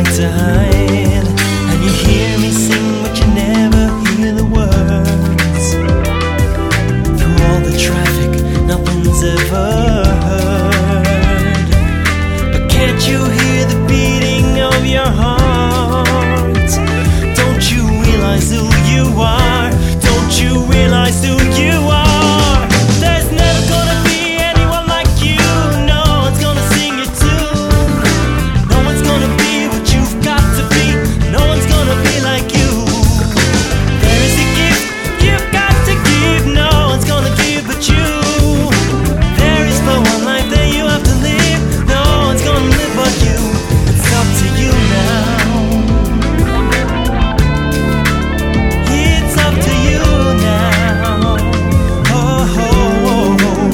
like to hide, and you hear me sing but you never hear the words. Through all the traffic, nothing's ever heard. But can't you hear the beating of your heart? Don't you realize who you are? Don't you realize who you are? There's never gonna be anyone like you. No one's gonna sing your tune. No one's gonna be what you've got to be. No one's gonna be like you. There is a gift you've got to give. No one's gonna give but you. There is but one life that you have to live. No one's gonna live but you. It's up to you now. It's up to you now. Oh, oh, oh, oh.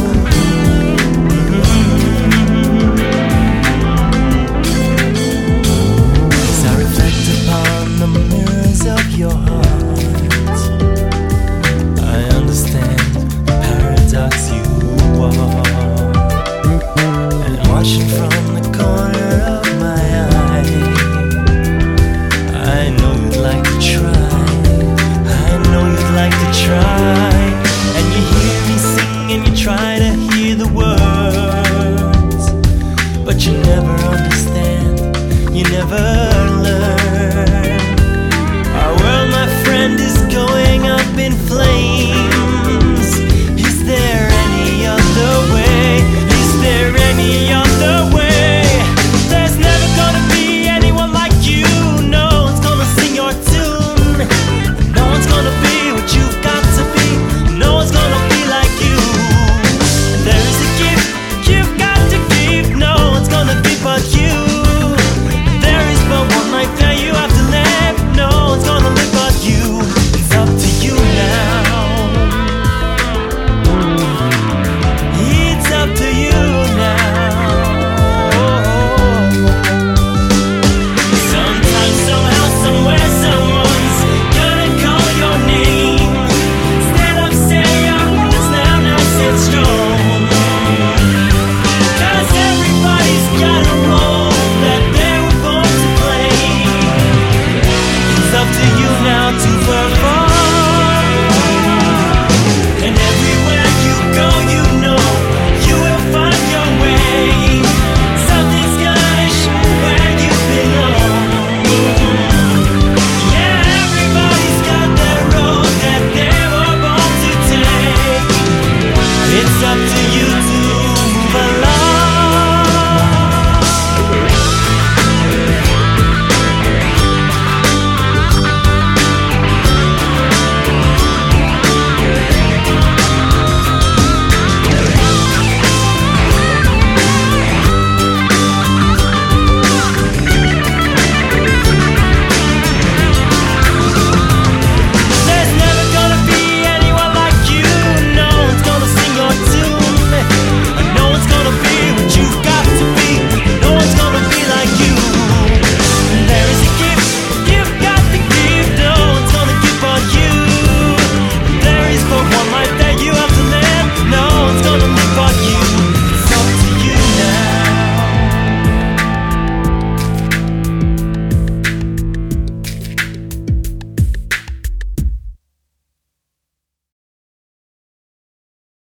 As I reflect upon the mirrors of your heart, I understand the paradox you are. And I'm watching from the corner of my eye. I know you'd like to try. I know you'd like to try. And you hear me sing and you try to hear the words, but you never understand. You never